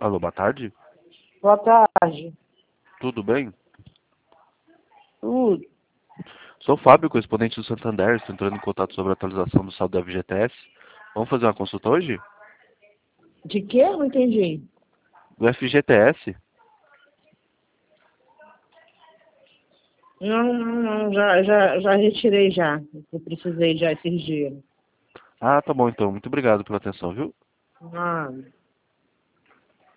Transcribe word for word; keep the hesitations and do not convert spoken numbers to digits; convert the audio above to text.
Alô, boa tarde. Boa tarde. Tudo bem? Tudo. Sou o Fábio, correspondente do Santander. Estou entrando em contato sobre a atualização do saldo da F G T S. Vamos fazer uma consulta hoje? De quê? Não entendi. Do F G T S? Não, não, não. Já, já, já retirei já. Eu precisei já esses dias. Ah, tá bom então. Muito obrigado pela atenção, viu? Ah.